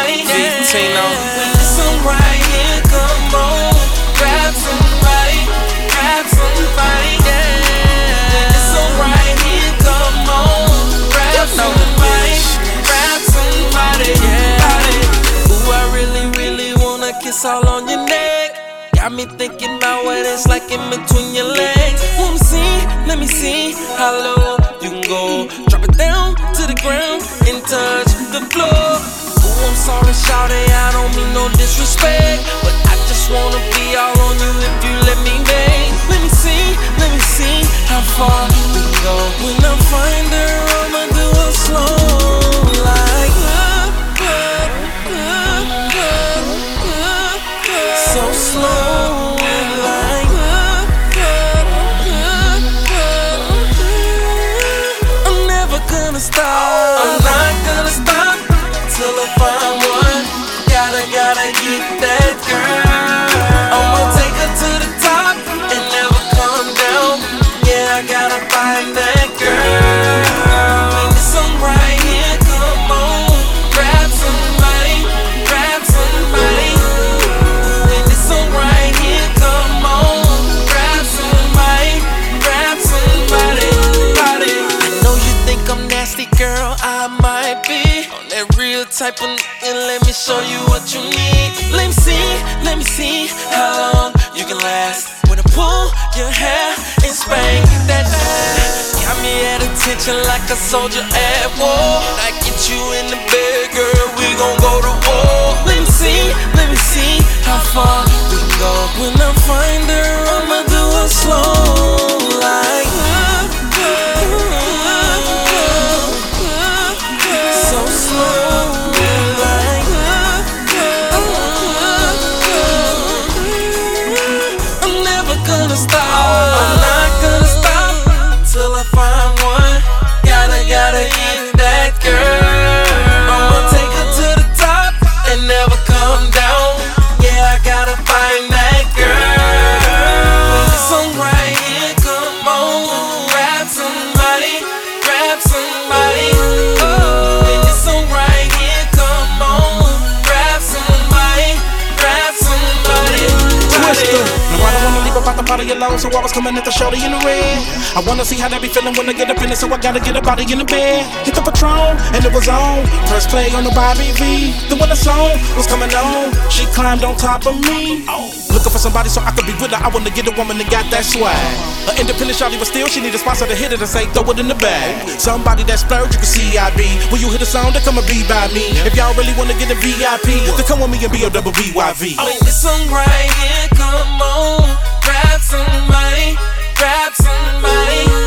somebody. Tino. When this song right here, come on, grab somebody, grab somebody. When this song right here, come on, grab somebody, grab somebody. Ooh, I really, really wanna kiss all on your neck. Got me thinking about what it's like in between your legs. Let me see how low you can go. Drop it down to the ground and touch the floor. Ooh, I'm sorry, shawty, I don't mean no disrespect, but I just wanna be all on you if you let me beg. Let me see how far we can go. When I find her, I'ma do it slow, like so slow, like I'm never gonna stop. I'm not gonna stop till I find one. Gotta get that girl. I'ma take her to the top and never come down. Yeah, I gotta find that girl. When this song right here, come on, grab somebody, grab somebody. When this song right here, come on, grab somebody, grab somebody. I know you think I'm nasty, girl, I might be on that real type of nigga. Let me show you what you need. Let me see how long you can last. When I pull your hair and spank that ass, got me at attention like a soldier at war. I get you in the bed, girl, we gon' go to war. Let me see how far we can go. When I find her, I'ma do it slow, like so slow, like I'm never gonna stop. I'm not gonna stop till I find one. Gotta get that girl. I'ma take her to the top and never come down. Yeah, I gotta find that girl. When this song right here, come on, grab somebody, grab somebody. When this song right here, come on, grab somebody, grab somebody. Twister. No, I don't wanna leave about the body alone, so I was coming at the shorty in the red. I wanna see how they be feeling when I get up in it, so I gotta get a body in the bed. Hit the Patron, and it was on. First play on the Bobby V. Then when the song was coming on, she climbed on top of me. Looking for somebody so I could be with her. I wanna get a woman that got that swag. An independent shawty, but still she need a sponsor to hit it and say throw it in the bag. Somebody that splurge, you can see I be. When you hit a song, they come and be by me. If y'all really wanna get a VIP, then come with me and be a double BYV. When this song right here, come on, grab somebody, grab somebody.